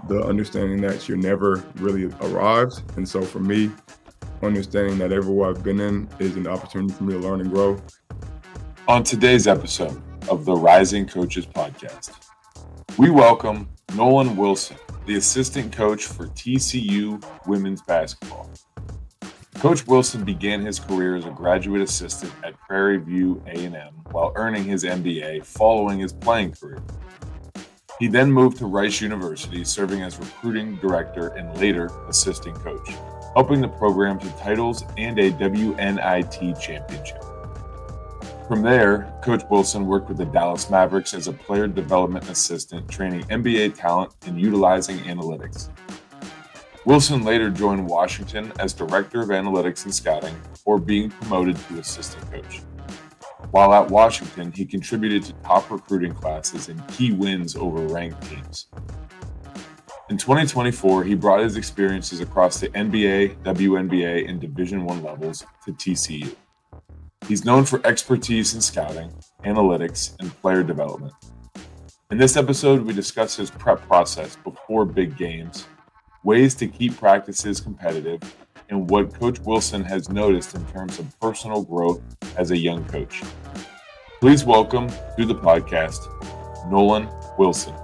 the understanding that you're never really arrived. And so for me, understanding that everywhere I've been in is an opportunity for me to learn and grow. On today's episode of the Rising Coaches Podcast, we welcome Nolan Wilson, the assistant coach for TCU women's basketball. Coach Wilson began his career as a graduate assistant at Prairie View A&M while earning his MBA following his playing career. He then moved to Rice University, serving as recruiting director and later assistant coach, helping the program to titles and a WNIT championship. From there, Coach Wilson worked with the Dallas Mavericks as a player development assistant, training NBA talent and utilizing analytics. Wilson later joined Washington as director of analytics and scouting before being promoted to assistant coach. While at Washington, he contributed to top recruiting classes and key wins over ranked teams. In 2024, he brought his experiences across the NBA, WNBA, and Division I levels to TCU. He's known for expertise in scouting, analytics, and player development. In this episode, we discuss his prep process before big games, ways to keep practices competitive, and what Coach Wilson has noticed in terms of personal growth as a young coach. Please welcome to the podcast, Nolan Wilson.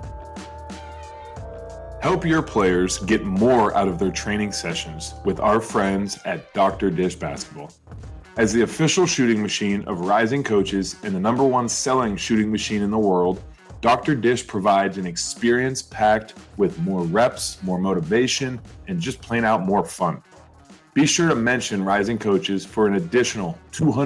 Help your players get more out of their training sessions with our friends at Dr. Dish Basketball. As the official shooting machine of Rising Coaches and the #1 selling shooting machine in the world, Dr. Dish provides an experience packed with more reps, more motivation, and just plain out more fun. Be sure to mention Rising Coaches for an additional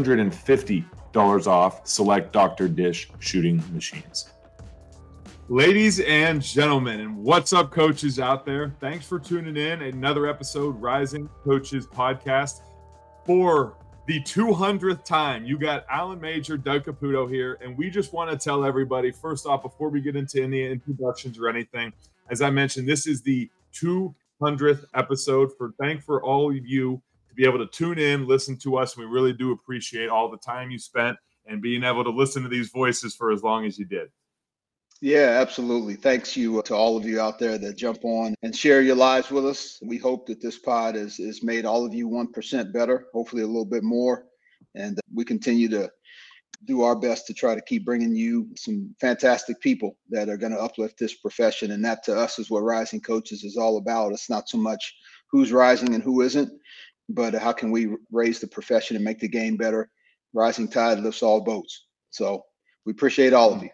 $250 off select Dr. Dish shooting machines. Ladies and gentlemen, and what's up, coaches out there? Thanks for tuning in. Another episode, Rising Coaches Podcast. For the 200th time, you got Alan Major, Doug Caputo here, and we just want to tell everybody, first off, before we get into any introductions or anything, as I mentioned, this is the 200th episode. Thank for all of you to be able to tune in, listen to us. We really do appreciate all the time you spent and being able to listen to these voices for as long as you did. Yeah, absolutely. Thanks you to all of you out there that jump on and share your lives with us. We hope that this pod is made all of you 1% better, hopefully a little bit more. And we continue to do our best to try to keep bringing you some fantastic people that are going to uplift this profession. And that to us is what Rising Coaches is all about. It's not so much who's rising and who isn't, but how can we raise the profession and make the game better? Rising tide lifts all boats. So we appreciate all of you.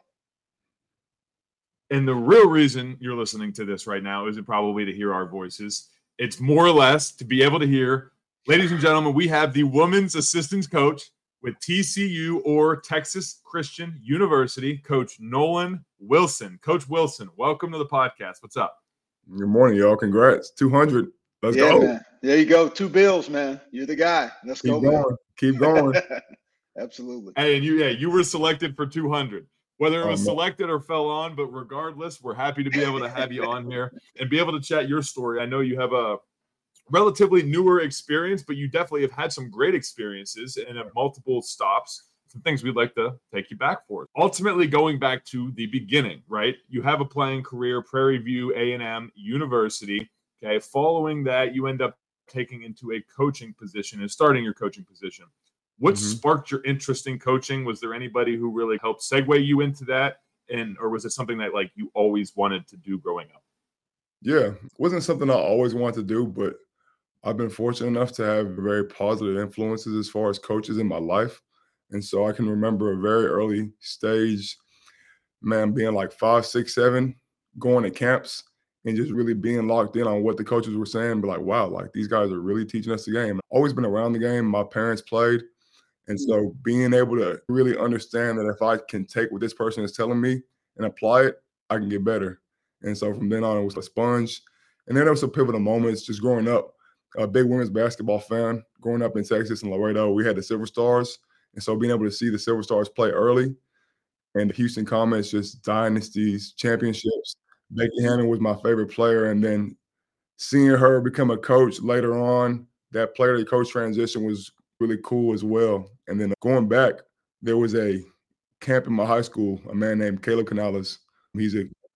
And the real reason you're listening to this right now isn't probably to hear our voices. It's more or less to be able to hear, ladies and gentlemen, we have the women's assistant coach with TCU or Texas Christian University, Coach Nolan Wilson. Coach Wilson, welcome to the podcast. What's up? Good morning, y'all. Congrats. 200. Let's go. Man. There you go. 2 bills, man. You're the guy. Let's Keep go, going. man. Keep going. Absolutely. Hey, and you were selected for 200. Whether it was selected or fell on, but regardless, we're happy to be able to have you on here and be able to chat your story. I know you have a relatively newer experience, but you definitely have had some great experiences and have multiple stops, some things we'd like to take you back for. Ultimately, going back to the beginning, right? You have a playing career, Prairie View A&M University. Okay, following that, you end up taking into a coaching position and starting your coaching position. What sparked your interest in coaching? Was there anybody who really helped segue you into that? Or was it something that like you always wanted to do growing up? Yeah, it wasn't something I always wanted to do, but I've been fortunate enough to have very positive influences as far as coaches in my life. And so I can remember a very early stage, man, being like 5, 6, 7, going to camps and just really being locked in on what the coaches were saying. But like, wow, like these guys are really teaching us the game. Always been around the game. My parents played. And so being able to really understand that if I can take what this person is telling me and apply it, I can get better. And so from then on, it was a sponge. And then there was some pivotal moments just growing up. A big women's basketball fan. Growing up in Texas and Laredo, we had the Silver Stars. And so being able to see the Silver Stars play early and the Houston Comets, just dynasties, championships. Becky Hammon was my favorite player. And then seeing her become a coach later on, that player to coach transition was really cool as well. And then going back, there was a camp in my high school, a man named Caleb Canales. He's a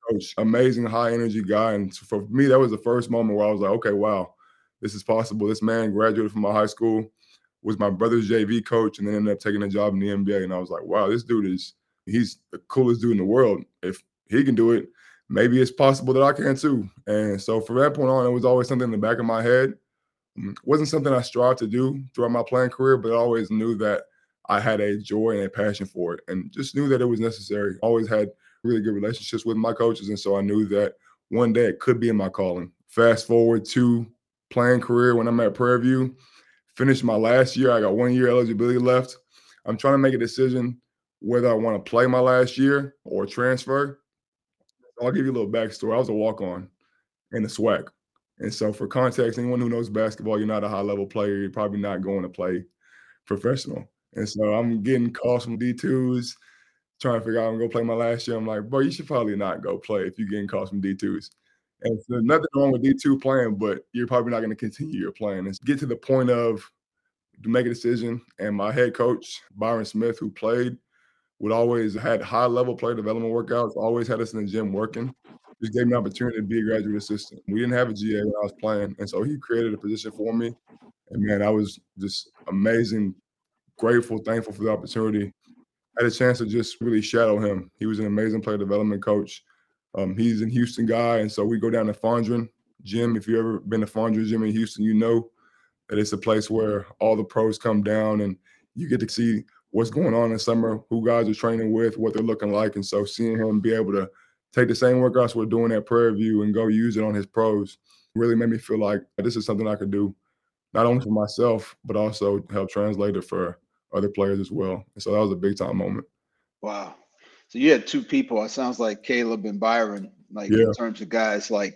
coach, amazing high energy guy. And for me, that was the first moment where I was like, okay, wow, this is possible. This man graduated from my high school, was my brother's JV coach, and then ended up taking a job in the NBA. And I was like, wow, this dude he's the coolest dude in the world. If he can do it, maybe it's possible that I can too. And so from that point on, it was always something in the back of my head. Wasn't something I strived to do throughout my playing career, but I always knew that I had a joy and a passion for it, and just knew that it was necessary. Always had really good relationships with my coaches, and so I knew that one day it could be in my calling. Fast forward to playing career when I'm at Prairie View, finished my last year. I got 1 year eligibility left. I'm trying to make a decision whether I want to play my last year or transfer. I'll give you a little backstory. I was a walk-on in the SWAC. And so for context, anyone who knows basketball, you're not a high-level player. You're probably not going to play professional. And so I'm getting calls from D2s, trying to figure out I'm going to play my last year. I'm like, bro, you should probably not go play if you're getting calls from D2s. And so nothing wrong with D2 playing, but you're probably not going to continue your playing. And get to the point of to make a decision. And my head coach, Byron Smith, who played, would always had high-level player development workouts, always had us in the gym working. Just gave me an opportunity to be a graduate assistant. We didn't have a GA when I was playing, and so he created a position for me. And, man, I was just amazing, grateful, thankful for the opportunity. I had a chance to just really shadow him. He was an amazing player development coach. He's a Houston guy, and so we go down to Fondren Gym. If you've ever been to Fondren Gym in Houston, you know that it's a place where all the pros come down and you get to see what's going on in summer, who guys are training with, what they're looking like. And so seeing him be able to take the same workouts we're doing at Prairie View and go use it on his pros really made me feel like this is something I could do, not only for myself, but also help translate it for other players as well. And so that was a big time moment. Wow. So you had two people. It sounds like Caleb and Byron, like in terms of guys, like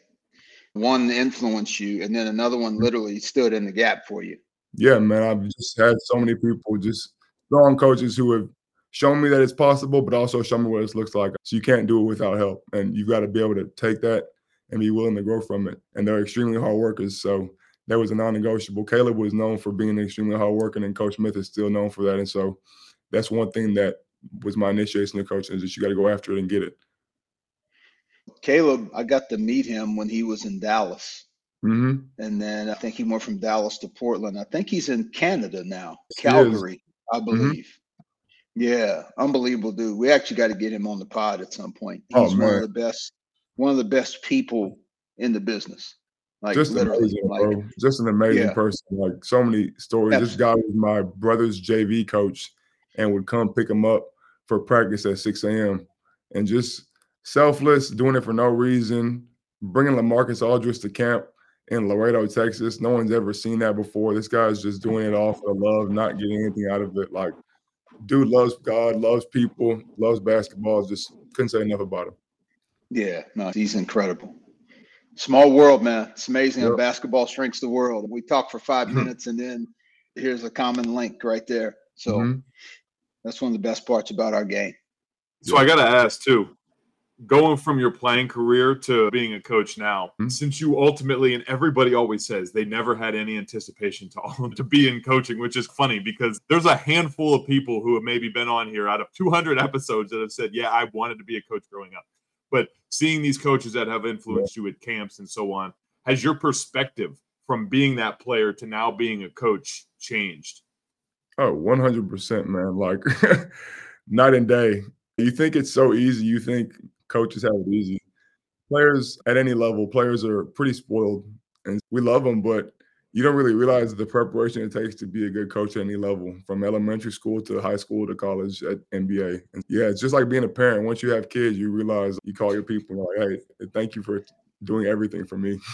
one influenced you and then another one literally stood in the gap for you. Yeah, man. I've just had so many people, just strong coaches who have shown me that it's possible, but also show me what it looks like. So you can't do it without help. And you've got to be able to take that and be willing to grow from it. And they're extremely hard workers. So that was a non-negotiable. Caleb was known for being extremely hard working, and Coach Smith is still known for that. And so that's one thing that was my initiation to coaching, is that you got to go after it and get it. Caleb, I got to meet him when he was in Dallas. Mm-hmm. And then I think he went from Dallas to Portland. I think he's in Canada now, Calgary, I believe. Mm-hmm. Yeah, unbelievable dude. We actually got to get him on the pod at some point. He's one of the best people in the business. Like just literally, amazing, bro. Just an amazing person. Like so many stories. This guy was my brother's JV coach and would come pick him up for practice at 6 a.m. and just selfless, doing it for no reason, bringing LaMarcus Aldridge to camp in Laredo, Texas. No one's ever seen that before. This guy's just doing it all for love, not getting anything out of it. Like, dude loves God, loves people, loves basketball. Just couldn't say enough about him. Yeah, no, he's incredible. Small world, man. It's amazing how basketball shrinks the world. We talk for 5 minutes and then here's a common link right there. So that's one of the best parts about our game. So I got to ask too, going from your playing career to being a coach now, since you ultimately, and everybody always says they never had any anticipation to be in coaching, which is funny because there's a handful of people who have maybe been on here out of 200 episodes that have said, yeah, I wanted to be a coach growing up. But seeing these coaches that have influenced you at camps and so on, has your perspective from being that player to now being a coach changed? Oh, 100%, man. Like night and day. You think it's so easy. You think coaches have it easy. Players at any level, players are pretty spoiled and we love them, but you don't really realize the preparation it takes to be a good coach at any level, from elementary school to high school to college at NBA. And yeah, it's just like being a parent. Once you have kids, you realize you call your people like, hey, thank you for doing everything for me.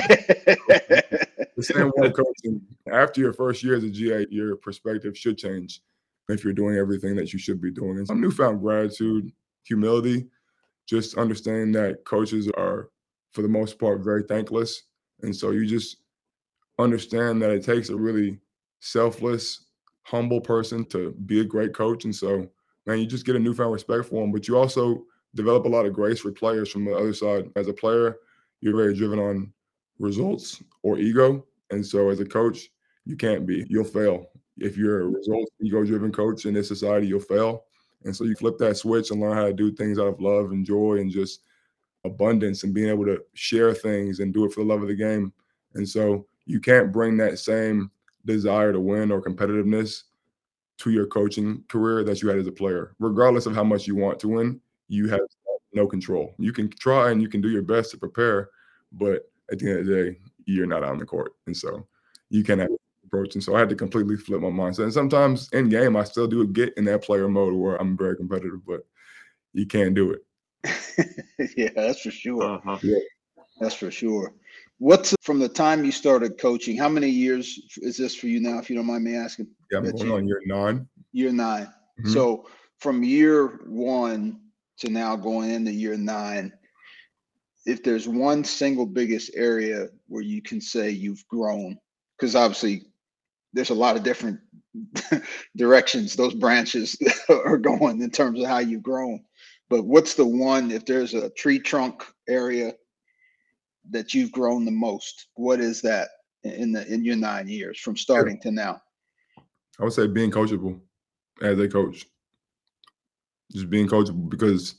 The same way coaching. After your first year as a GA, your perspective should change if you're doing everything that you should be doing. And some newfound gratitude, humility, just understanding that coaches are, for the most part, very thankless. And so you just understand that it takes a really selfless, humble person to be a great coach. And so, man, you just get a newfound respect for them, but you also develop a lot of grace for players from the other side. As a player, you're very driven on results or ego. And so as a coach, you can't be. You'll fail. If you're a results, ego-driven coach in this society, you'll fail. And so you flip that switch and learn how to do things out of love and joy and just abundance and being able to share things and do it for the love of the game. And so you can't bring that same desire to win or competitiveness to your coaching career that you had as a player. Regardless of how much you want to win, you have no control. You can try and you can do your best to prepare, but at the end of the day, you're not on the court. And so you can't have approach. And so I had to completely flip my mindset. And sometimes in game, I still do get in that player mode where I'm very competitive, but you can't do it. Yeah, that's for sure. Yeah. That's for sure. What's from the time you started coaching? How many years is this for you now, if you don't mind me asking? Yeah, I'm going on year 9. Year 9. Mhm. So from year 1 to now going into year 9, if there's one single biggest area where you can say you've grown, because obviously there's a lot of different directions those branches are going in terms of how you've grown. But what's the one, if there's a tree trunk area that you've grown the most, what is that in your 9 years from starting to now? I would say being coachable as a coach. Just being coachable, because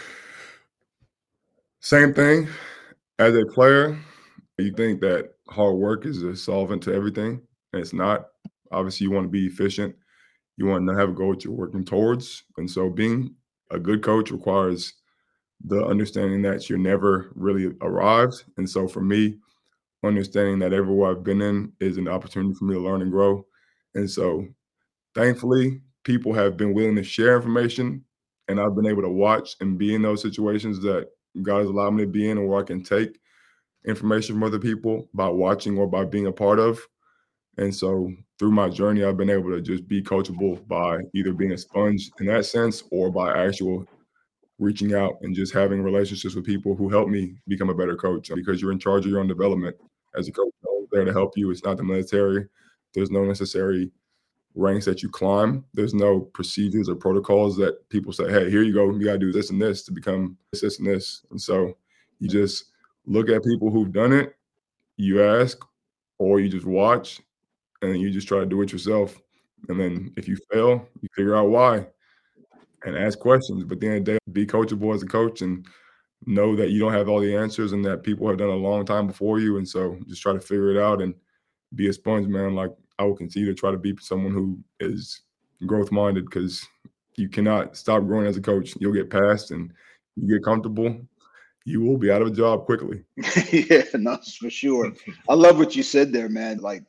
same thing as a player, you think that hard work is a solvent to everything, and it's not. Obviously, you want to be efficient. You want to have a goal that you're working towards. And so being a good coach requires the understanding that you're never really arrived. And so for me, understanding that everywhere I've been in is an opportunity for me to learn and grow. And so thankfully, people have been willing to share information, and I've been able to watch and be in those situations that God has allowed me to be in, or where I can take information from other people by watching or by being a part of. And so through my journey, I've been able to just be coachable by either being a sponge in that sense, or by actual reaching out and just having relationships with people who help me become a better coach, because you're in charge of your own development as a coach. No one's there to help you. It's not the military. There's no necessary ranks that you climb. There's no procedures or protocols that people say, hey, here you go. You got to do this and this to become this and this. And so you just look at people who've done it, you ask, or you just watch, and then you just try to do it yourself. And then if you fail, you figure out why and ask questions. But at the end of the day, be coachable as a coach and know that you don't have all the answers and that people have done a long time before you. And so just try to figure it out and be a sponge, man. Like, I will continue to try to be someone who is growth minded, because you cannot stop growing as a coach. You'll get past, and you get comfortable, you will be out of a job quickly. Yeah, no, for sure. I love what you said there, man. Like,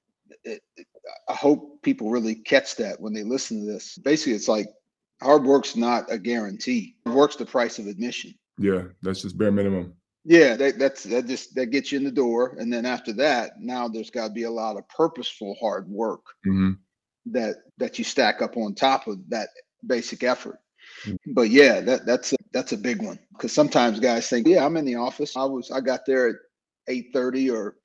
I hope people really catch that when they listen to this. Basically, it's like hard work's not a guarantee. Hard work's the price of admission. Yeah, that's just bare minimum. Yeah, that gets you in the door, and then after that, now there's got to be a lot of purposeful hard work that you stack up on top of that basic effort. But yeah, that's a big one, because sometimes guys think, yeah, I'm in the office. I got there at 8:30 or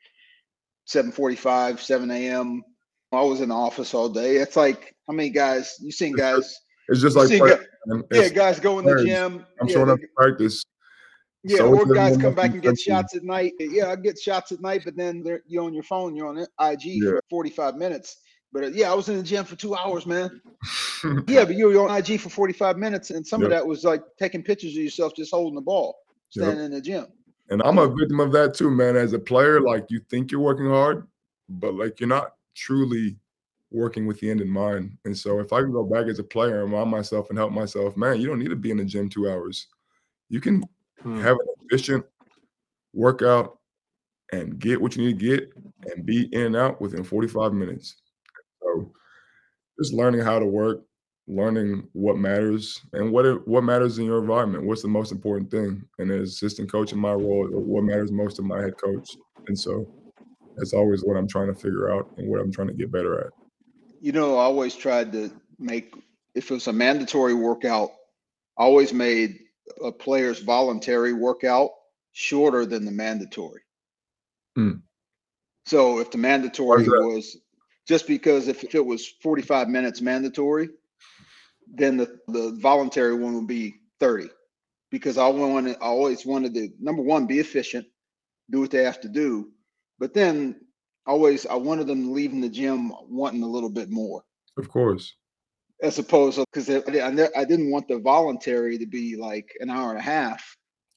7:45, 7 a.m. I was in the office all day. It's like, how many guys you seen guys? It's just like guys go in the gym. I'm showing up to practice. Yeah, or guys come back and get shots at night. Yeah, I get shots at night, but then you're on your phone, you're on IG for 45 minutes. But yeah, I was in the gym for 2 hours, man. Yeah, but you were on IG for 45 minutes, and some of that was like taking pictures of yourself just holding the ball, standing in the gym. And I'm a victim of that too, man. As a player, like, you think you're working hard, but like, you're not truly working with the end in mind. And so if I can go back as a player and remind myself and help myself, man, you don't need to be in the gym 2 hours. You can have an efficient workout and get what you need to get and be in and out within 45 minutes. So just learning how to work, learning what matters and what matters in your environment. What's the most important thing? And as assistant coach in my role, what matters most to my head coach. And so that's always what I'm trying to figure out and what I'm trying to get better at. You know, I always tried to make, if it was a mandatory workout, I always made a player's voluntary workout shorter than the mandatory. So if the mandatory was, just because if it was 45 minutes mandatory, then the voluntary one would be 30, because I always wanted to, number one, be efficient, do what they have to do, but then I wanted them to leave in the gym wanting a little bit more. Of course. As opposed to, because I didn't want the voluntary to be like an hour and a half.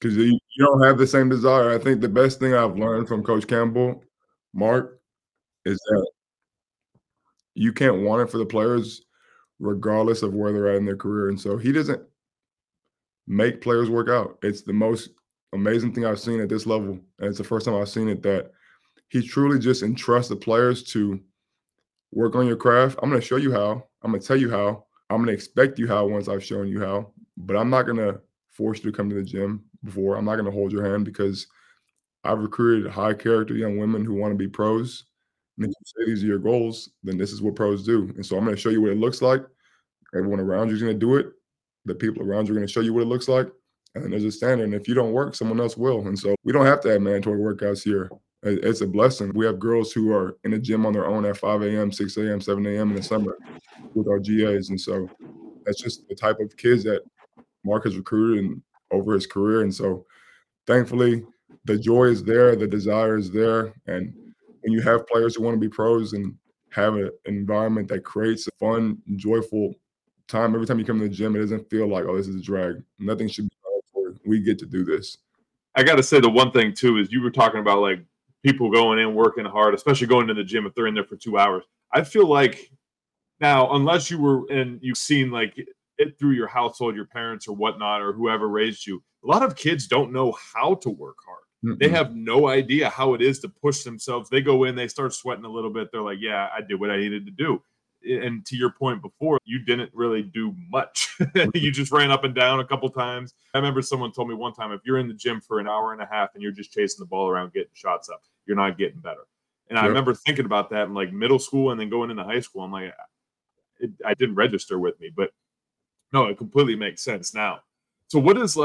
because you don't have the same desire. I think the best thing I've learned from Coach Campbell, Mark, is that you can't want it for the players regardless of where they're at in their career, and so he doesn't make players work out. It's the most amazing thing I've seen at this level, and it's the first time I've seen it that he truly just entrusts the players to work on your craft. I'm gonna show you how. I'm gonna tell you how. I'm gonna expect you how once I've shown you how, but I'm not gonna force you to come to the gym before. I'm not gonna hold your hand because I've recruited high character young women who want to be pros. And if you say these are your goals, then this is what pros do. And so I'm gonna show you what it looks like. Everyone around you is gonna do it. The people around you are gonna show you what it looks like. And then there's a standard. And if you don't work, someone else will. And so we don't have to have mandatory workouts here. It's a blessing. We have girls who are in the gym on their own at 5 a.m., 6 a.m., 7 a.m. in the summer with our GAs. And so that's just the type of kids that Mark has recruited and over his career. And so thankfully, the joy is there, the desire is there. And when you have players who want to be pros and have an environment that creates a fun, joyful time, every time you come to the gym, it doesn't feel like, oh, this is a drag. Nothing should be hard for. We get to do this. I got to say the one thing too is you were talking about like people going in working hard, especially going to the gym if they're in there for 2 hours. I feel like now, unless you were and you've seen like it through your household, your parents or whatnot, or whoever raised you, a lot of kids don't know how to work hard. They have no idea how it is to push themselves. They go in, they start sweating a little bit. They're like, yeah, I did what I needed to do. And to your point before, you didn't really do much. You just ran up and down a couple times. I remember someone told me one time, if you're in the gym for an hour and a half and you're just chasing the ball around, getting shots up, you're not getting better. And I remember thinking about that in like middle school and then going into high school. I'm like, I didn't register with me, but no, it completely makes sense now. So what is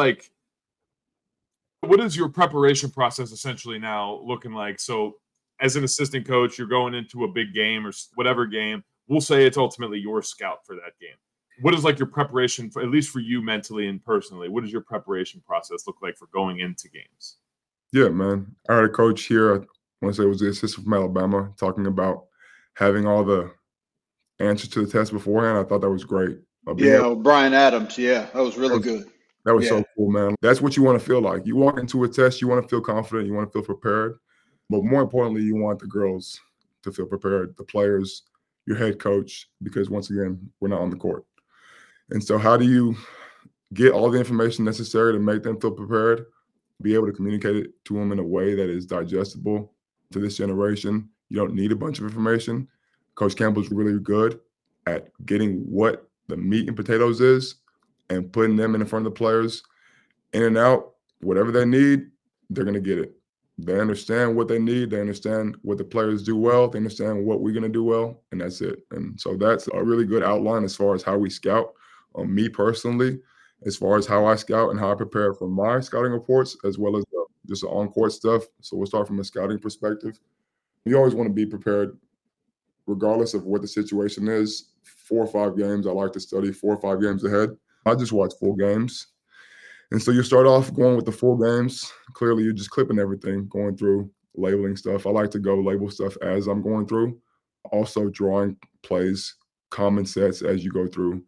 your preparation process essentially now looking like? So as an assistant coach, you're going into a big game or whatever game. We'll say it's ultimately your scout for that game. What is like your preparation, for, at least for you mentally and personally, what does your preparation process look like for going into games? Yeah, man. I had a coach here, I want to say it was the assistant from Alabama, talking about having all the answers to the test beforehand. I thought that was great. Brian Adams. Yeah, that was really good. That was so cool, man. That's what you want to feel like. You walk into a test, you want to feel confident, you want to feel prepared. But more importantly, you want the girls to feel prepared, the players, your head coach, because once again, we're not on the court. And so how do you get all the information necessary to make them feel prepared, be able to communicate it to them in a way that is digestible to this generation? You don't need a bunch of information. Coach Campbell's really good at getting what the meat and potatoes is and putting them in front of the players, in and out, whatever they need, they're going to get it. They understand what they need. They understand what the players do well. They understand what we're going to do well, and that's it. And so that's a really good outline as far as how we scout. Me personally, as far as how I scout and how I prepare for my scouting reports, as well as just the on-court stuff. So we'll start from a scouting perspective. You always want to be prepared regardless of what the situation is. 4 or 5 games, I like to study 4 or 5 games ahead. I just watch full games. And so you start off going with the full games. Clearly, you're just clipping everything, going through, labeling stuff. I like to go label stuff as I'm going through. Also drawing plays, common sets as you go through.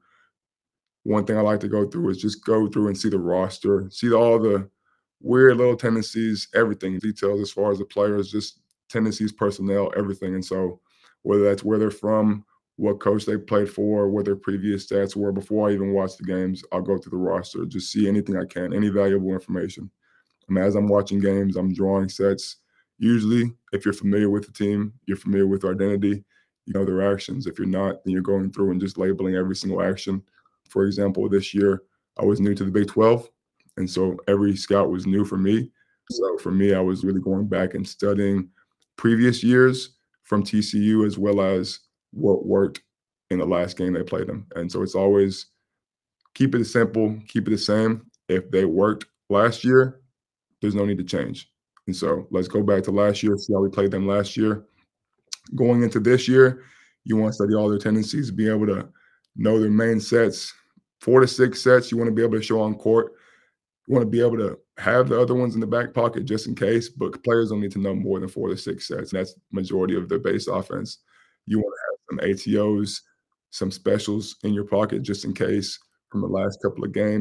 One thing I like to go through is just go through and see the roster, see all the weird little tendencies, everything, details as far as the players, just tendencies, personnel, everything. And so whether that's where they're from, what coach they played for, what their previous stats were before I even watch the games, I'll go through the roster, just see anything I can, any valuable information. As I'm watching games, I'm drawing sets. Usually, if you're familiar with the team, you're familiar with their identity, you know their actions. If you're not, then you're going through and just labeling every single action. For example, this year, I was new to the Big 12, and so every scout was new for me. So for me, I was really going back and studying previous years from TCU as well as what worked in the last game they played them. And so it's always keep it simple, keep it the same. If they worked last year, there's no need to change. And so let's go back to last year, see how we played them last year. Going into this year, you want to study all their tendencies, be able to know their main sets, 4 to 6 sets you want to be able to show on court. You want to be able to have the other ones in the back pocket just in case, but players don't need to know more than 4 to 6 sets. That's majority of their base offense. You want to have some ATOs, some specials in your pocket just in case from the last couple of games.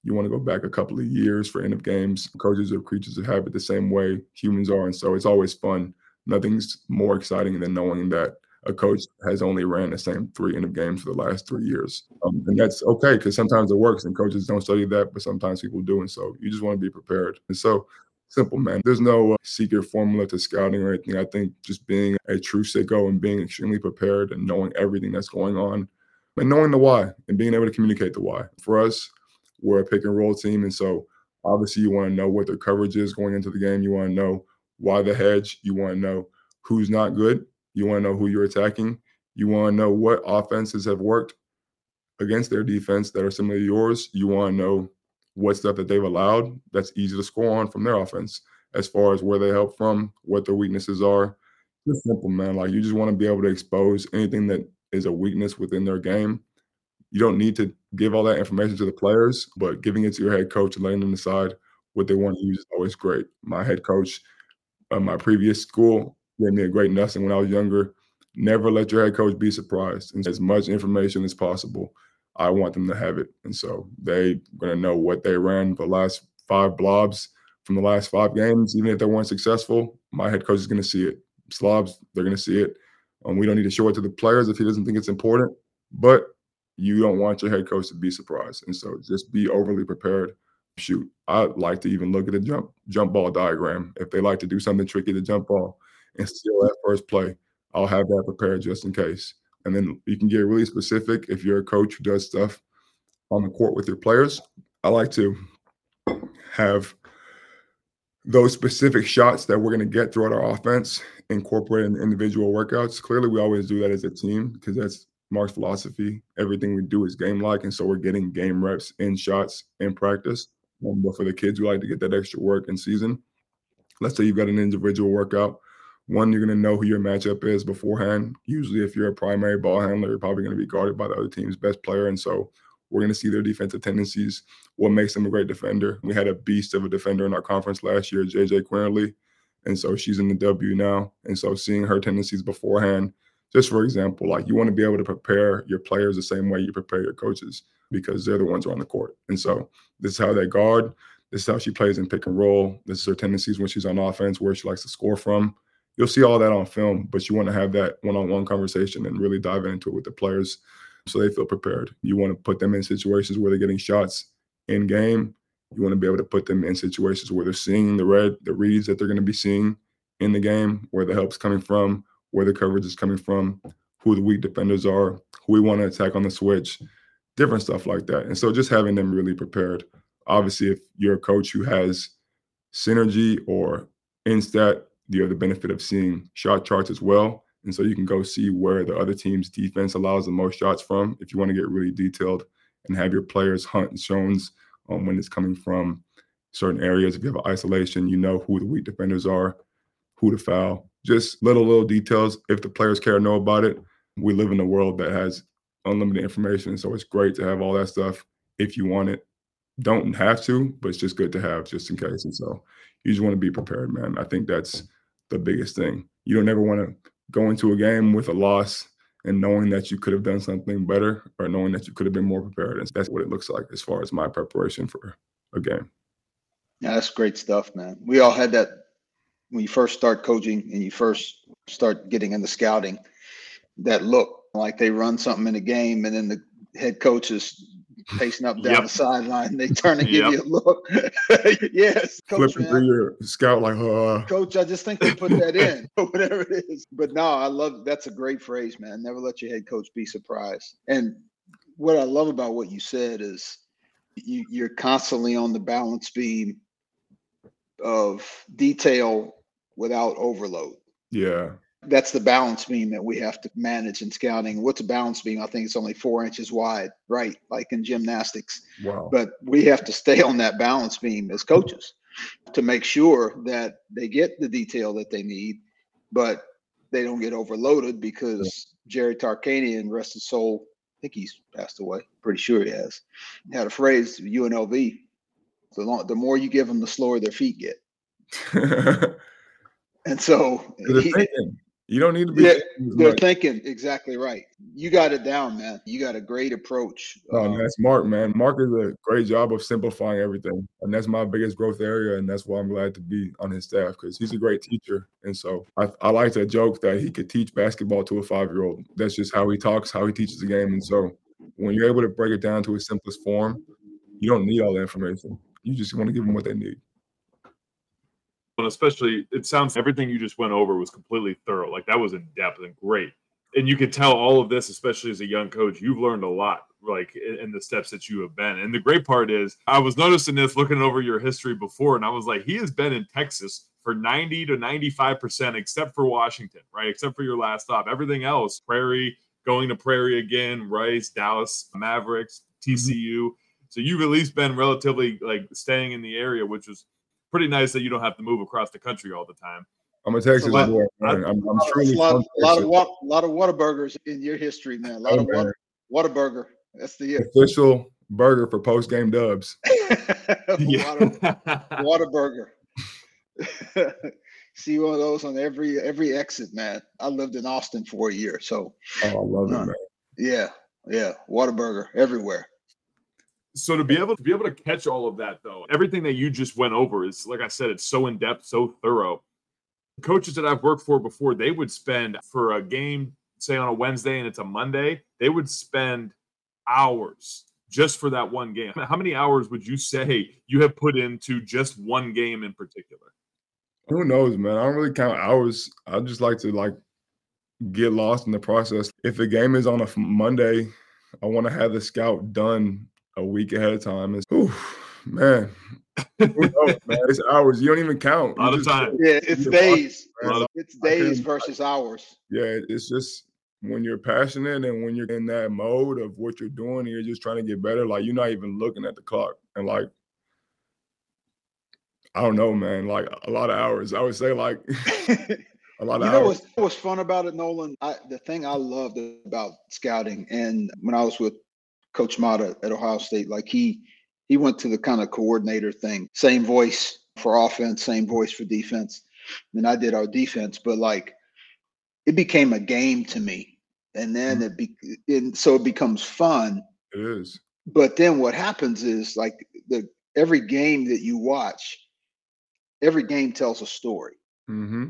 You want to go back a couple of years for end of games. Coaches are creatures of habit the same way humans are. And so it's always fun. Nothing's more exciting than knowing that a coach has only ran the same 3 end of games for the last 3 years. And that's okay, because sometimes it works and coaches don't study that, but sometimes people do. And so you just want to be prepared. And so simple, man. There's no secret formula to scouting or anything. I think just being a true sicko and being extremely prepared and knowing everything that's going on and knowing the why and being able to communicate the why. For us, we're a pick and roll team. And so obviously you want to know what their coverage is going into the game. You want to know why the hedge. You want to know who's not good. You want to know who you're attacking. You want to know what offenses have worked against their defense that are similar to yours. You want to know what stuff that they've allowed that's easy to score on from their offense, as far as where they help from, what their weaknesses are. It's simple, man. Like, you just want to be able to expose anything that is a weakness within their game. You don't need to give all that information to the players, but giving it to your head coach and letting them decide what they want to use is always great. My head coach at my previous school gave me a great lesson when I was younger. Never let your head coach be surprised. And as much information as possible, I want them to have it. And so they're going to know what they ran the last 5 blobs from the last 5 games. Even if they weren't successful, my head coach is going to see it. Slobs, they're going to see it. We don't need to show it to the players if he doesn't think it's important, but you don't want your head coach to be surprised. And so just be overly prepared. Shoot, I like to even look at the jump ball diagram. If they like to do something tricky to jump ball and steal that first play, I'll have that prepared just in case. And then you can get really specific if you're a coach who does stuff on the court with your players. I like to have those specific shots that we're going to get throughout our offense incorporated in the individual workouts. Clearly, we always do that as a team because that's Mark's philosophy. Everything we do is game-like, and so we're getting game reps in shots in practice. But for the kids who like to get that extra work in season, let's say you've got an individual workout. One, you're going to know who your matchup is beforehand. Usually, if you're a primary ball handler, you're probably going to be guarded by the other team's best player, and so we're going to see their defensive tendencies, what makes them a great defender. We had a beast of a defender in our conference last year, JJ Quinterly, and so she's in the W now. And so seeing her tendencies beforehand, just for example, like, you want to be able to prepare your players the same way you prepare your coaches because they're the ones who are on the court. And so this is how they guard. This is how she plays in pick and roll. This is her tendencies when she's on offense, where she likes to score from. You'll see all that on film, but you want to have that one-on-one conversation and really dive into it with the players so they feel prepared. You want to put them in situations where they're getting shots in game. You want to be able to put them in situations where they're seeing the reads that they're going to be seeing in the game, where the help's coming from, where the coverage is coming from, who the weak defenders are, who we want to attack on the switch, different stuff like that. And so just having them really prepared. Obviously, if you're a coach who has synergy or instat, you have the benefit of seeing shot charts as well. And so you can go see where the other team's defense allows the most shots from if you want to get really detailed and have your players hunt zones when it's coming from certain areas. If you have an isolation, you know who the weak defenders are, who to foul. Just little details. If the players care, know about it. We live in a world that has unlimited information, so it's great to have all that stuff if you want it. Don't have to, but it's just good to have just in case. And so you just want to be prepared, man. I think that's the biggest thing. You don't ever want to go into a game with a loss and knowing that you could have done something better or knowing that you could have been more prepared. And that's what it looks like as far as my preparation for a game. Yeah, that's great stuff, man. We all had that when you first start coaching and you first start getting into scouting, that look like they run something in a game and then the head coach is pacing up down the sideline and they turn and give you a look. Yes, coach, flipping through your scout like, coach, I just think they put that in or whatever it is. But no, I love, that's a great phrase, man. Never let your head coach be surprised. And what I love about what you said is you're constantly on the balance beam of detail without overload. Yeah. That's the balance beam that we have to manage in scouting. What's a balance beam? I think it's only 4 inches wide, right? Like in gymnastics. Wow. But we have to stay on that balance beam as coaches to make sure that they get the detail that they need, but they don't get overloaded because Jerry Tarkanian, rest his soul, I think he's passed away. Pretty sure he has. Had a phrase, UNLV, the more you give them, the slower their feet get. And so You don't need to be Yeah, thinking as they're much. thinking exactly right. You got it down, man. You got a great approach. No, and that's Mark, man. Mark is a great job of simplifying everything, and that's my biggest growth area, and that's why I'm glad to be on his staff because he's a great teacher. And so I like to joke that he could teach basketball to a 5-year-old. That's just how he talks, how he teaches the game. And so when you're able to break it down to its simplest form, you don't need all the information. You just want to give them what they need. And especially, it sounds everything you just went over was completely thorough. Like that was in depth and great. And you can tell all of this, especially as a young coach, you've learned a lot, like in the steps that you have been. And the great part is, I was noticing this looking over your history before, and I was like, he has been in Texas for 90 to 95%, except for Washington, right? Except for your last stop. Everything else, Prairie, going to Prairie again, Rice, Dallas, Mavericks, TCU. So you've at least been relatively like staying in the area, which is pretty nice that you don't have to move across the country all the time. I'm a Texas lot- boy, man. I'm truly a lot from Texas. of Whataburgers in your history, man. A lot of Whataburger. That's the official burger for post-game dubs. Whataburger. See one of those on every exit, man. I lived in Austin for a year, so I love it, man. Yeah, Whataburger everywhere. So to be able to catch all of that, though, everything that you just went over is, like I said, it's so in depth, so thorough. Coaches that I've worked for before, they would spend for a game, say on a Wednesday and it's a Monday, they would spend hours just for that one game. How many hours would you say you have put into just one game in particular? Who knows, man? I don't really count hours. I just like to get lost in the process. If the game is on a Monday, I want to have the scout done a week ahead of time. Man. Who knows, man? It's hours. You don't even count. A lot of time. Yeah, it's days. Man. It's days versus hours. Yeah, it's just when you're passionate and when you're in that mode of what you're doing and you're just trying to get better, like you're not even looking at the clock. And like, I don't know, man, like a lot of hours. I would say like a lot of hours. What's fun about it, Nolan? The thing I loved about scouting, and when I was with Coach Mata at Ohio State, like he went to the kind of coordinator thing, same voice for offense, same voice for defense. And I did our defense, but like it became a game to me. And then so it becomes fun. It is. But then what happens is like every game that you watch, every game tells a story. Mm-hmm.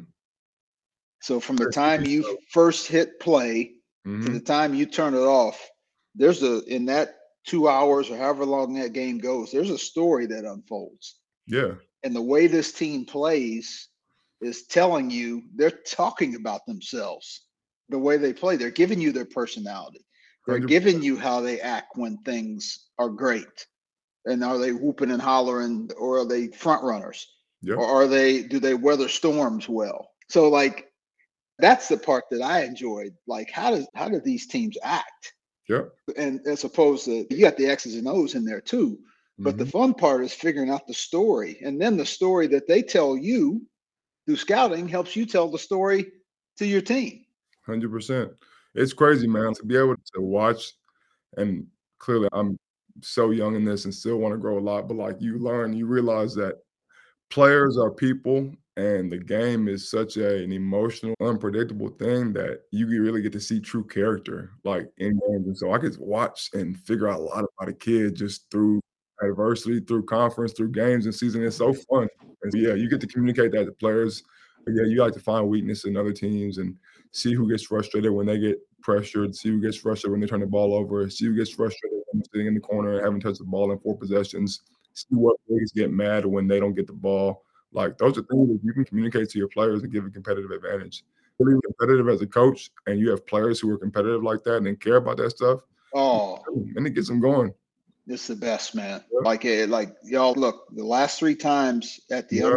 So from the time you first hit play to the time you turn it off, there's in that 2 hours or however long that game goes, there's a story that unfolds. Yeah. And the way this team plays is telling you, they're talking about themselves. The way they play, they're giving you their personality. They're 100%. giving you how they act when things are great. And are they whooping and hollering, or are they front runners? Yep. Or do they weather storms well? So like that's the part that I enjoyed. Like how do these teams act? Yep. And as opposed to, you got the X's and O's in there too. But the fun part is figuring out the story. And then the story that they tell you through scouting helps you tell the story to your team. 100%. It's crazy, man, to be able to watch. And clearly I'm so young in this and still want to grow a lot. But like you realize that players are people and the game is such an emotional, unpredictable thing that you really get to see true character like in games. And so I could watch and figure out a lot about a kid just through adversity, through conference, through games and season. It's so fun. And so, yeah, you get to communicate that to players. But yeah, you like to find weakness in other teams and see who gets frustrated when they get pressured, see who gets frustrated when they turn the ball over, see who gets frustrated when they're sitting in the corner and haven't touched the ball in 4 possessions, see what bigs get mad when they don't get the ball. Like those are things that you can communicate to your players and give a competitive advantage. Really competitive as a coach, and you have players who are competitive like that and care about that stuff. Oh, and it gets them going. It's the best, man. Yeah. Like y'all look, the last 3 times at the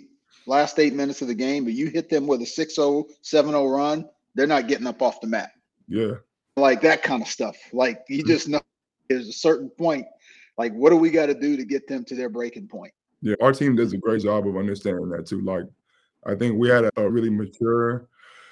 last 8 minutes of the game, but you hit them with a 6-0, 7-0 run, they're not getting up off the mat. Yeah. Like that kind of stuff. Like you just know there's a certain point. Like, what do we got to do to get them to their breaking point? Yeah, our team does a great job of understanding that too. Like, I think we had a really mature,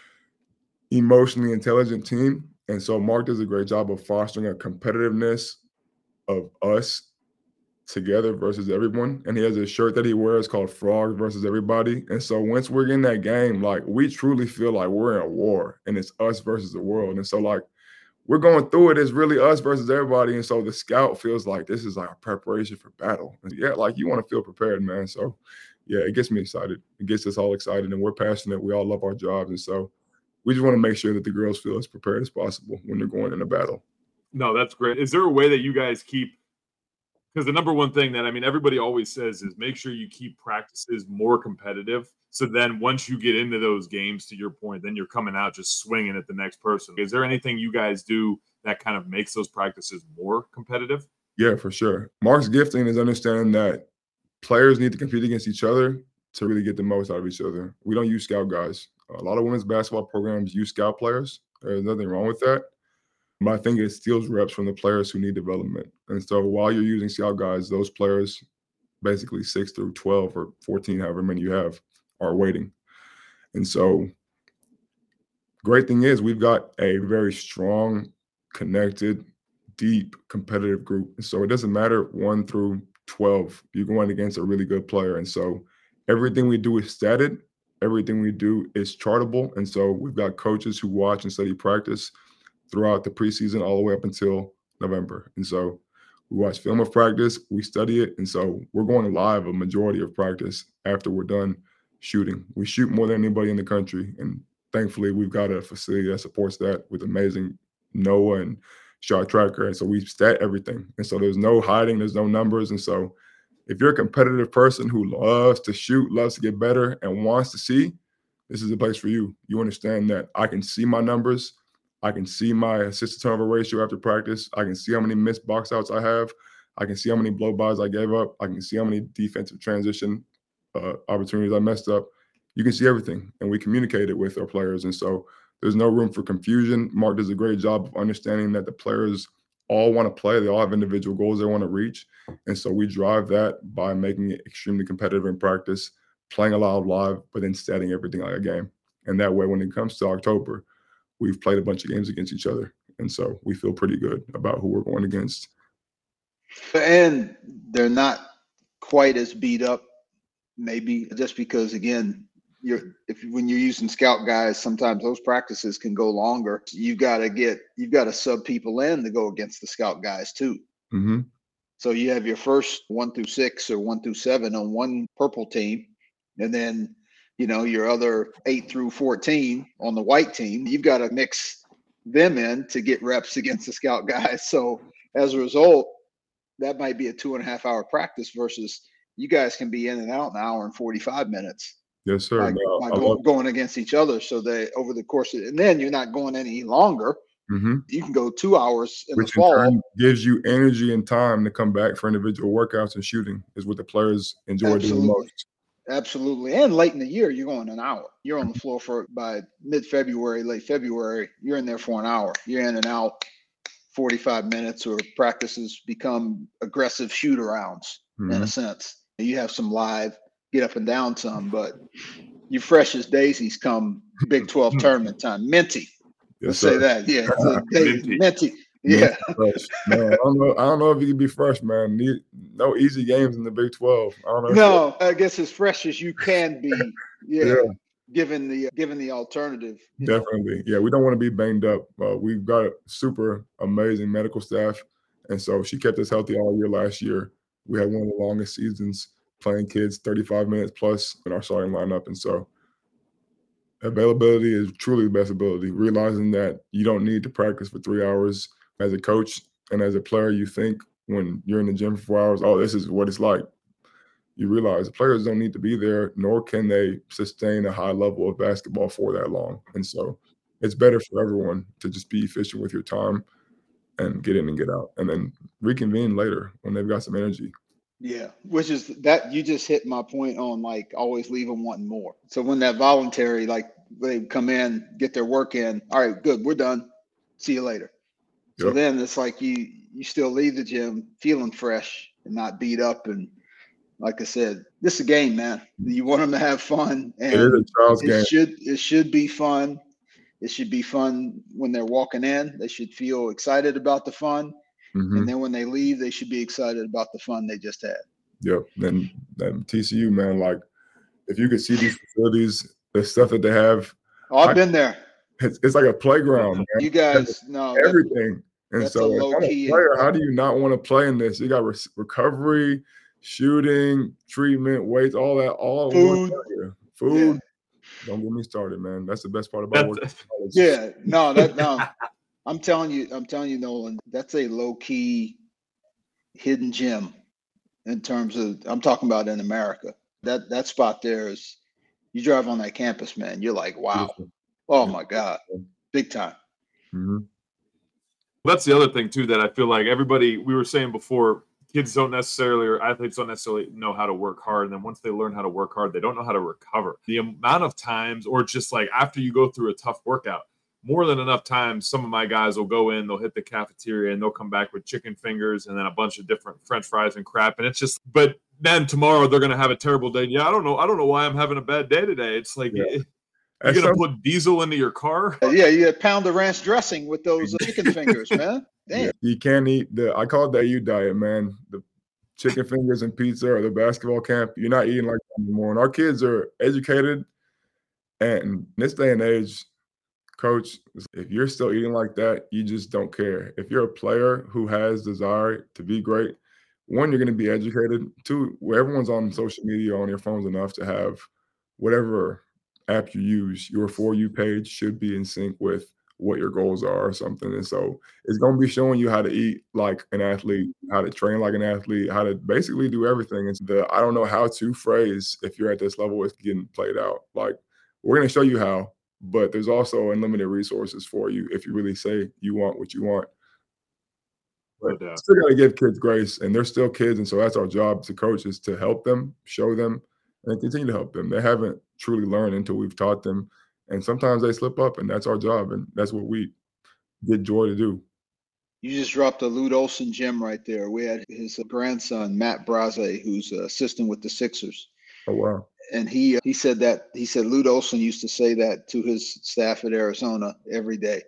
emotionally intelligent team. And so Mark does a great job of fostering a competitiveness of us together versus everyone. And he has a shirt that he wears called Frog versus Everybody. And so once we're in that game, like we truly feel like we're in a war and it's us versus the world. And so like we're going through it. It's really us versus everybody. And so the scout feels like this is like a preparation for battle. And yeah, like you want to feel prepared, man. So yeah, it gets me excited. It gets us all excited and we're passionate. We all love our jobs. And so we just want to make sure that the girls feel as prepared as possible when they're going in a battle. No, that's great. Is there a way that you guys keep, because the number one thing that, I mean, everybody always says is make sure you keep practices more competitive. So then once you get into those games, to your point, then you're coming out just swinging at the next person. Is there anything you guys do that kind of makes those practices more competitive? Yeah, for sure. Mark's gifting is understanding that players need to compete against each other to really get the most out of each other. We don't use scout guys. A lot of women's basketball programs use scout players. There's nothing wrong with that. But I think it steals reps from the players who need development. And so while you're using scout guys, those players, basically 6 through 12 or 14, however many you have, are waiting. And so great thing is we've got a very strong, connected, deep, competitive group. And so it doesn't matter 1 through 12. You're going against a really good player. And so everything we do is statted. Everything we do is chartable. And so we've got coaches who watch and study practice throughout the preseason all the way up until November. And so we watch film of practice, we study it. And so we're going live a majority of practice after we're done shooting. We shoot more than anybody in the country. And thankfully, we've got a facility that supports that with amazing NOAA and shot tracker. And so we stat everything. And so there's no hiding, there's no numbers. And so if you're a competitive person who loves to shoot, loves to get better, and wants to see, this is the place for you. You understand that I can see my numbers. I can see my assist to turnover ratio after practice. I can see how many missed box outs I have. I can see how many blow bys I gave up. I can see how many defensive transition opportunities I messed up. You can see everything, and we communicate it with our players. And so there's no room for confusion. Mark does a great job of understanding that the players all want to play. They all have individual goals they want to reach. And so we drive that by making it extremely competitive in practice, playing a lot of live, but then statting everything like a game. And that way, when it comes to October, we've played a bunch of games against each other. And so we feel pretty good about who we're going against. And they're not quite as beat up, maybe just because, again, when you're using scout guys, sometimes those practices can go longer. You've got to sub people in to go against the scout guys too. Mm-hmm. So you have your first 1 through 6 or 1 through 7 on one purple team, and then your other 8 through 14 on the white team. You've got to mix them in to get reps against the scout guys. So as a result, that might be a 2.5 hour practice versus you guys can be in and out in an hour and 45 minutes. Yes, sir. By going against each other. So they over the course of, and then you're not going any longer. Mm-hmm. You can go 2 hours in Which the fall. in turn gives you energy and time to come back for individual workouts and shooting is what the players enjoy doing the most. Absolutely. And late in the year, you're going an hour. You're on the floor by mid-February, late February. You're in there for an hour. You're in and out 45 minutes, or practices become aggressive shoot-arounds in a sense. You have some live, get up and down some, but you fresh as daisies come Big 12 tournament time. Minty. Let's say that. Yeah. Minty. Yeah. No, I don't know if you can be fresh, man. No easy games in the Big 12. I don't know. No, I guess as fresh as you can be. Yeah. Given the alternative. Definitely. Yeah, we don't want to be banged up. We've got a super amazing medical staff. And so she kept us healthy all year last year. We had one of the longest seasons playing kids 35 minutes plus in our starting lineup. And so availability is truly the best ability. Realizing that you don't need to practice for 3 hours as a coach and as a player. You think when you're in the gym for 4 hours, oh, this is what it's like. You realize the players don't need to be there, nor can they sustain a high level of basketball for that long. And so it's better for everyone to just be efficient with your time and get in and get out, and then reconvene later when they've got some energy. Yeah, which is that you just hit my point on, like, always leave them wanting more. So when that voluntary, like, they come in, get their work in, all right, good, we're done. See you later. So then it's like you still leave the gym feeling fresh and not beat up. And like I said, this is a game, man. You want them to have fun, and it is a child's game. It should be fun. It should be fun when they're walking in. They should feel excited about the fun. Mm-hmm. And then when they leave, they should be excited about the fun they just had. Yep. And TCU, man, like if you could see these facilities, the stuff that they have. Oh, I've been there. It's like a playground, man. You guys know everything. And that's so, a low key. Player, how do you not want to play in this? You got recovery, shooting, treatment, weights, all that, all food. Food. Yeah. Don't get me started, man. That's the best part about working. Yeah, no. I'm telling you, Nolan. That's a low key hidden gem in terms of. I'm talking about in America. That spot there is. You drive on that campus, man. You're like, wow. Oh my God, big time. Mm-hmm. That's the other thing too that I feel like everybody. We were saying before, kids don't necessarily, or athletes don't necessarily know how to work hard. And then once they learn how to work hard, they don't know how to recover. The amount of times, or just like after you go through a tough workout, more than enough times, some of my guys will go in, they'll hit the cafeteria, and they'll come back with chicken fingers and then a bunch of different French fries and crap. And it's just, but then tomorrow they're going to have a terrible day. Yeah, I don't know why I'm having a bad day today. It's like, you're going to put diesel into your car? Yeah, you had pound of ranch dressing with those chicken fingers, man. Damn. Yeah, you can't eat I call it the AU diet, man. The chicken fingers and pizza or the basketball camp. You're not eating like that anymore. And our kids are educated. And in this day and age, coach, if you're still eating like that, you just don't care. If you're a player who has desire to be great, one, you're going to be educated. Two, where everyone's on social media on your phones enough to have whatever app you use, your For You page should be in sync with what your goals are or something. And so it's going to be showing you how to eat like an athlete, how to train like an athlete, how to basically do everything. It's the I don't know how to phrase if you're at this level is getting played out. Like, we're going to show you how, but there's also unlimited resources for you if you really say you want what you want. But still got to give kids grace, and they're still kids. And so that's our job to coach, is to help them, show them, and continue to help them. They haven't truly learned until we've taught them. And sometimes they slip up, and that's our job. And that's what we get joy to do. You just dropped a Lute Olson gem right there. We had his grandson, Matt Braze, who's an assistant with the Sixers. Oh, wow. And he said Lute Olson used to say that to his staff at Arizona every day.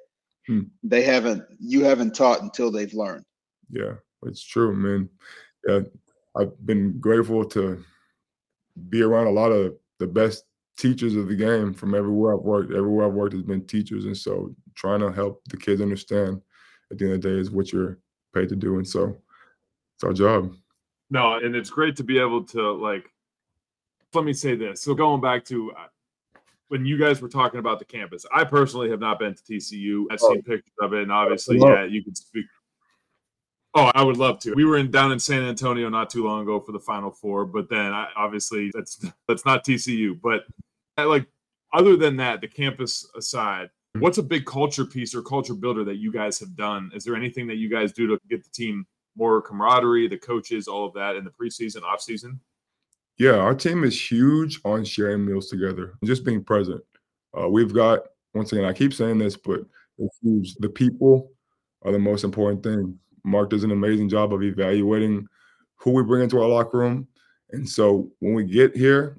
You haven't taught until they've learned. Yeah, it's true, man. Yeah, I've been grateful to be around a lot of the best teachers of the game from everywhere I've worked. Everywhere I've worked has been teachers. And so trying to help the kids understand at the end of the day is what you're paid to do. And so it's our job. No, and it's great to be able to, like, let me say this. So going back to when you guys were talking about the campus, I personally have not been to TCU. I've seen pictures of it, and obviously, you can speak. Oh, I would love to. We were down in San Antonio not too long ago for the Final Four, but then obviously that's not TCU. But like, other than that, the campus aside, what's a big culture piece or culture builder that you guys have done? Is there anything that you guys do to get the team more camaraderie, the coaches, all of that in the preseason, off season? Yeah, our team is huge on sharing meals together, just being present. We've got, once again, I keep saying this, but it's huge. The people are the most important thing. Mark does an amazing job of evaluating who we bring into our locker room. And so when they get here,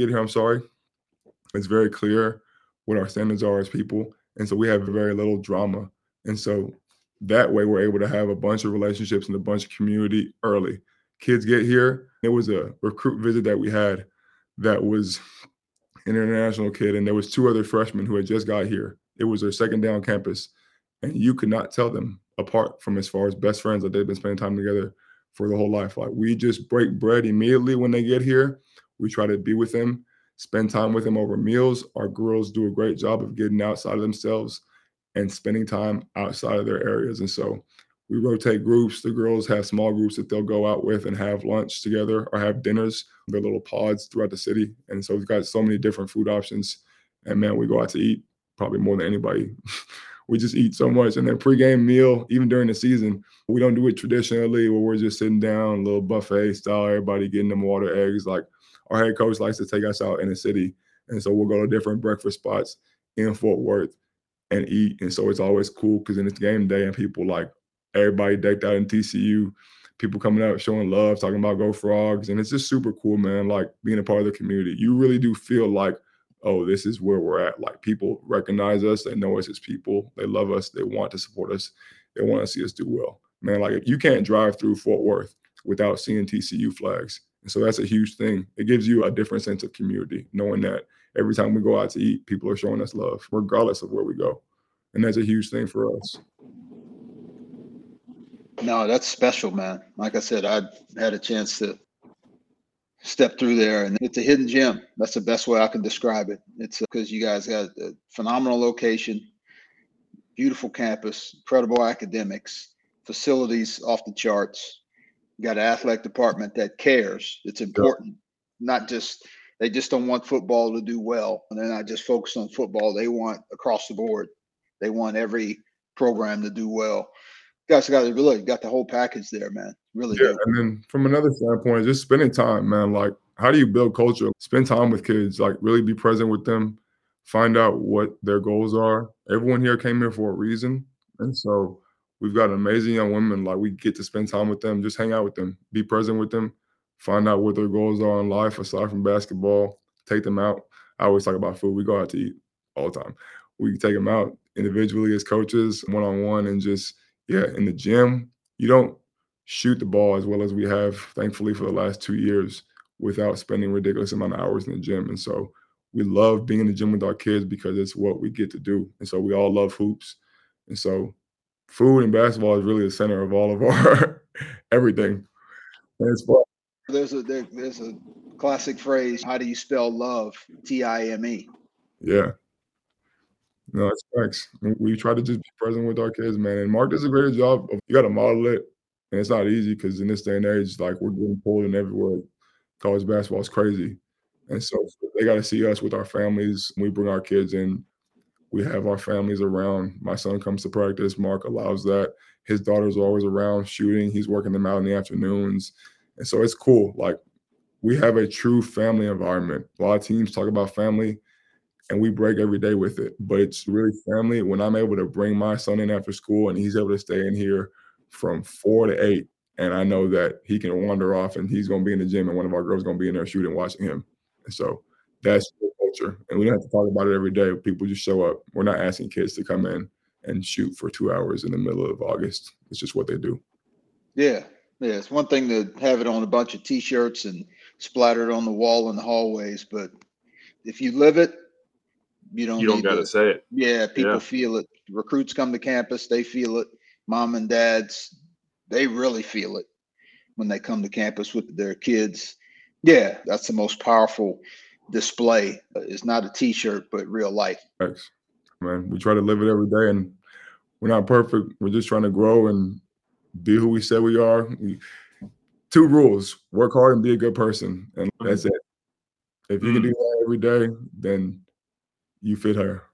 it's very clear what our standards are as people. And so we have very little drama. And so that way we're able to have a bunch of relationships and a bunch of community early. Kids get here. There was a recruit visit that we had that was an international kid, and there was 2 other freshmen who had just got here. It was their second day on campus, and you could not tell them apart from as far as best friends that they've been spending time together for the whole life. Like, we just break bread immediately when they get here. We try to be with them, spend time with them over meals. Our girls do a great job of getting outside of themselves and spending time outside of their areas. And so we rotate groups. The girls have small groups that they'll go out with and have lunch together or have dinners. They're little pods throughout the city. And so we've got so many different food options. And man, we go out to eat probably more than anybody. We just eat so much. And then pregame meal, even during the season, we don't do it traditionally where we're just sitting down, a little buffet style, everybody getting them water, eggs. Like, our head coach likes to take us out in the city. And so we'll go to different breakfast spots in Fort Worth and eat. And so it's always cool because then it's game day and people, like, everybody decked out in TCU, people coming out showing love, talking about Go Frogs. And it's just super cool, man, like being a part of the community. You really do feel like, oh, this is where we're at. Like, people recognize us. They know us as people. They love us. They want to support us. They want to see us do well. man, like you can't drive through Fort Worth without seeing TCU flags. And so that's a huge thing. It gives you a different sense of community, knowing that every time we go out to eat, people are showing us love, regardless of where we go. And that's a huge thing for us. No, that's special, man. Like I said, I had a chance to step through there, and it's a hidden gem. That's the best way I can describe it. It's because you guys got a phenomenal location, beautiful campus, incredible academics, facilities off the charts. You got an athletic department that cares. It's important. Not just, they just don't want football to do well. And they're not just focused on football. They want across the board. They want every program to do well. You guys got the whole package there, man. Really do. And then from another standpoint, just spending time, man. Like, how do you build culture? Spend time with kids, like really be present with them, find out what their goals are. Everyone here came here for a reason. And so we've got amazing young women. Like, we get to spend time with them, just hang out with them, be present with them, find out what their goals are in life aside from basketball, take them out. I always talk about food. We go out to eat all the time. We take them out individually as coaches, one-on-one, and just, in the gym, you don't shoot the ball as well as we have, thankfully, for the last 2 years without spending ridiculous amount of hours in the gym. And so we love being in the gym with our kids because it's what we get to do. And so we all love hoops. And so food and basketball is really the center of all of our everything. And it's fun. There's a classic phrase, how do you spell love? T-I-M-E. Yeah. No, it's facts. We try to just be present with our kids, man. And Mark does a great job. You got to model it. And it's not easy because in this day and age, like, we're getting pulled in everywhere. College basketball is crazy. And so they got to see us with our families. We bring our kids in. We have our families around. My son comes to practice. Mark allows that. His daughters are always around shooting. He's working them out in the afternoons. And so it's cool. Like, we have a true family environment. A lot of teams talk about family, and we break every day with it. But it's really family when I'm able to bring my son in after school and he's able to stay in here from 4 to 8. And I know that he can wander off and he's going to be in the gym and one of our girls is going to be in there shooting, watching him. And so that's the culture. And we don't have to talk about it every day. People just show up. We're not asking kids to come in and shoot for 2 hours in the middle of August. It's just what they do. Yeah. Yeah. It's one thing to have it on a bunch of T-shirts and splattered on the wall in the hallways. But if you live it, you don't got to say it. Yeah. People feel it. Recruits come to campus. They feel it. Mom and dads, they really feel it when they come to campus with their kids. Yeah, that's the most powerful display. It's not a T-shirt, but real life. Thanks, man. We try to live it every day, and we're not perfect. We're just trying to grow and be who we say we are. 2 rules: work hard and be a good person, and that's it. If you can do that every day, then you fit her.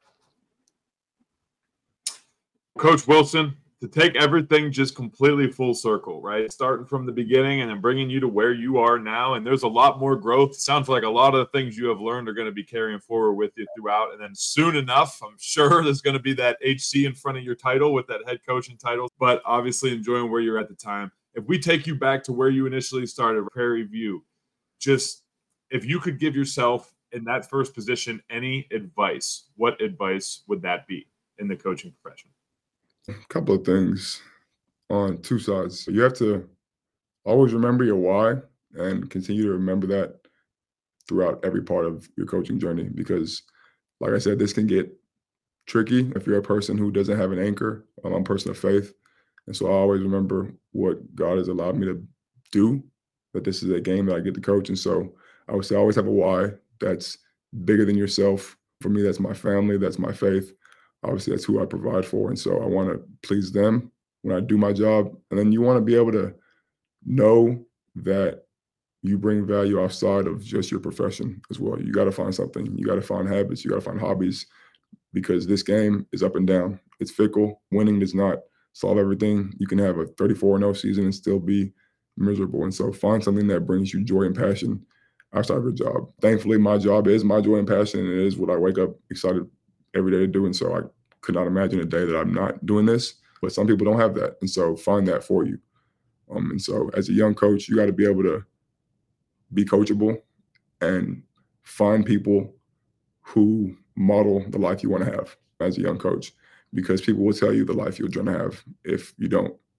Coach Wilson, to take everything just completely full circle, right? Starting from the beginning and then bringing you to where you are now. And there's a lot more growth. Sounds like a lot of the things you have learned are going to be carrying forward with you throughout. And then soon enough, I'm sure there's going to be that HC in front of your title with that head coaching title, but obviously enjoying where you're at the time. If we take you back to where you initially started, Prairie View, just if you could give yourself in that first position any advice, what advice would that be in the coaching profession? A couple of things on 2 sides. You have to always remember your why and continue to remember that throughout every part of your coaching journey, because, like I said, this can get tricky if you're a person who doesn't have an anchor. I'm a person of faith. And so I always remember what God has allowed me to do, that this is a game that I get to coach. And so I would say always have a why that's bigger than yourself. For me, that's my family, that's my faith. Obviously, that's who I provide for. And so I want to please them when I do my job. And then you want to be able to know that you bring value outside of just your profession as well. You got to find something. You got to find habits. You got to find hobbies, because this game is up and down. It's fickle. Winning does not solve everything. You can have a 34-0 season and still be miserable. And so find something that brings you joy and passion outside of your job. Thankfully, my job is my joy and passion, and it is what I wake up excited every day to do. And so I could not imagine a day that I'm not doing this, but some people don't have that. And so find that for you. And so as a young coach, you got to be able to be coachable and find people who model the life you want to have as a young coach, because people will tell you the life you're going to have if you don't.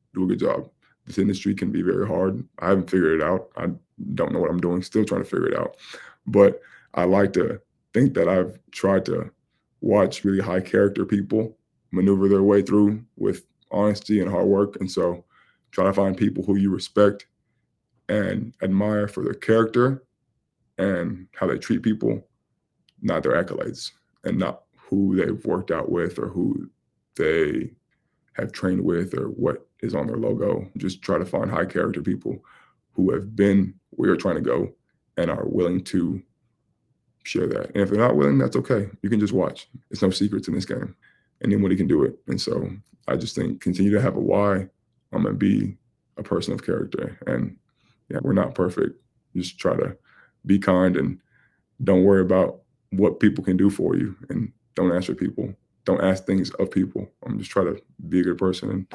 do a good job. This industry can be very hard. I haven't figured it out. I don't know what I'm doing, still trying to figure it out. But I like to think that I've tried to watch really high character people maneuver their way through with honesty and hard work. And so try to find people who you respect and admire for their character and how they treat people, not their accolades, and not who they've worked out with or who they have trained with or what is on their logo. Just try to find high character people who have been where you're trying to go and are willing to share that. And if they're not willing, that's okay. You can just watch. There's no secrets in this game. Anybody can do it. And so I just think continue to have a why. I'm going to be a person of character. And yeah, we're not perfect. Just try to be kind and don't worry about what people can do for you, and don't ask for people. Don't ask things of people. I'm just trying to be a good person and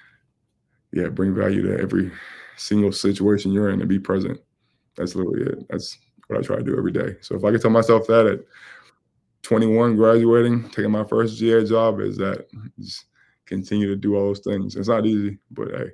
yeah, bring value to every single situation you're in and be present. That's literally it. That's what I try to do every day. So if I could tell myself that at 21, graduating, taking my first GA job, is that just continue to do all those things. It's not easy, but hey,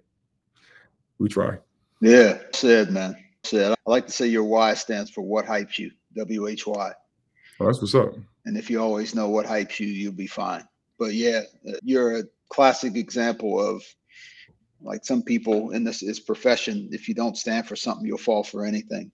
we try. Yeah, said, man. Said. I like to say your why stands for what hypes you, WHY. Oh, that's what's up. And if you always know what hypes you, you'll be fine. But yeah, you're a classic example of, like, some people in this profession, if you don't stand for something, you'll fall for anything.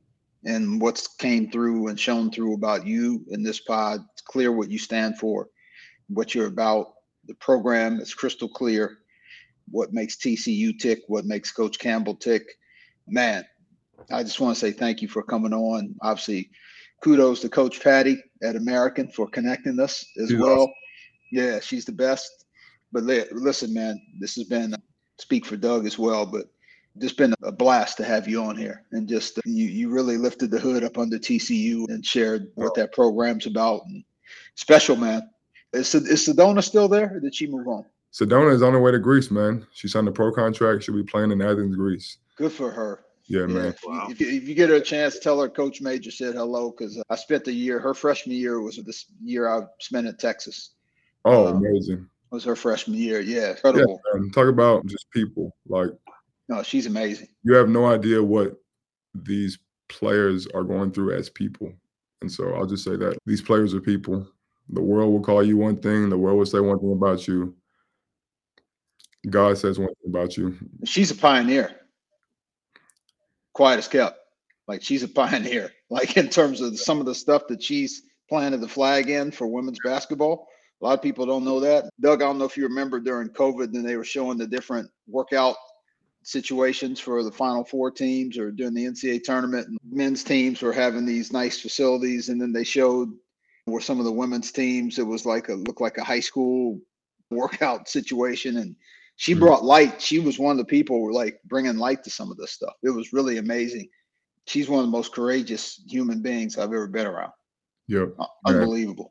And what's came through and shown through about you in this pod, it's clear what you stand for, what you're about. The program is crystal clear. What makes TCU tick, what makes Coach Campbell tick. Man, I just want to say thank you for coming on. Obviously, kudos to Coach Patty at American for connecting us as well. Awesome. Yeah, she's the best. But listen, man, this has been, speak for Doug as well, but just been a blast to have you on here. And just you really lifted the hood up under TCU and shared what that program's about. And special, man. Is Sedona still there, or did she move on? Sedona is on her way to Greece, man. She signed a pro contract. She'll be playing in Athens, Greece. Good for her. Yeah, man. Wow. If you get her a chance, tell her Coach Major said hello, because I spent the year, her freshman year was this year I spent in Texas. Oh, amazing. Was her freshman year. Yeah, incredible. Yeah, man. Talk about just people. Like, no, she's amazing. You have no idea what these players are going through as people. And so I'll just say that these players are people. The world will call you one thing. The world will say one thing about you. God says one thing about you. She's a pioneer. Quiet as kept. Like, she's a pioneer. Like, in terms of some of the stuff that she's planted the flag in for women's basketball. A lot of people don't know that. Doug, I don't know if you remember during COVID, then they were showing the different workout situations for the Final Four teams, or during the NCAA tournament, and men's teams were having these nice facilities. And then they showed where some of the women's teams, it was like looked like a high school workout situation. And she brought light. She was one of the people who were like bringing light to some of this stuff. It was really amazing. She's one of the most courageous human beings I've ever been around. Yep. Unbelievable.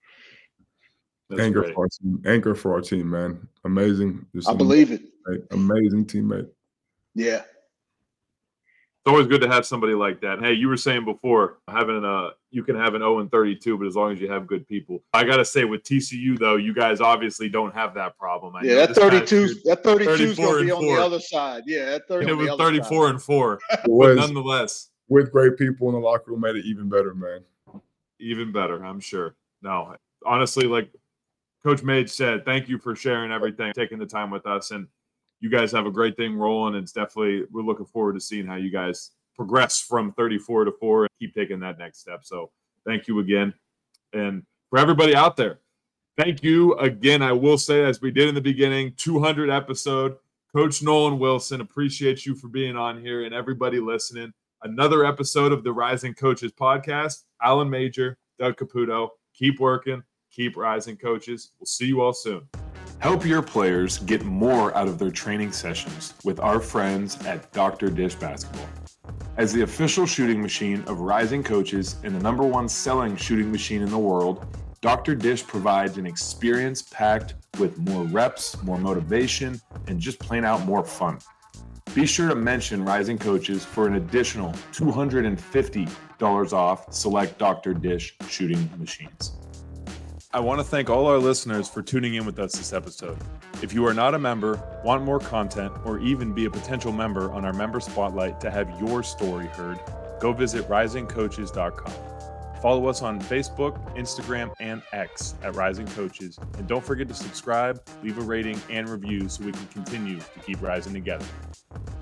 Anchor for our team, man. Amazing. I believe it. Amazing teammate. Yeah. It's always good to have somebody like that. Hey, you were saying before, you can have an 0-32, but as long as you have good people. I gotta say, with TCU though, you guys obviously don't have that problem. That 32 is gonna be on the other side. Yeah, that 30. It was 34-4, but nonetheless, with great people in the locker room, made it even better, man. Even better, I'm sure. No, honestly, like Coach Mage said, thank you for sharing everything, taking the time with us, and you guys have a great thing rolling. It's definitely, we're looking forward to seeing how you guys progress from 34-4 and keep taking that next step. So thank you again. And for everybody out there, thank you again. I will say, as we did in the beginning, 200 episode, Coach Nolan Wilson, appreciate you for being on here, and everybody listening. Another episode of the Rising Coaches podcast. Alan Major, Doug Caputo, keep working, keep rising, coaches. We'll see you all soon. Help your players get more out of their training sessions with our friends at Dr. Dish Basketball. As the official shooting machine of Rising Coaches and the #1 selling shooting machine in the world, Dr. Dish provides an experience packed with more reps, more motivation, and just plain out more fun. Be sure to mention Rising Coaches for an additional $250 off select Dr. Dish shooting machines. I want to thank all our listeners for tuning in with us this episode. If you are not a member, want more content, or even be a potential member on our member spotlight to have your story heard, go visit risingcoaches.com. Follow us on Facebook, Instagram, and X at Rising Coaches. And don't forget to subscribe, leave a rating, and review so we can continue to keep rising together.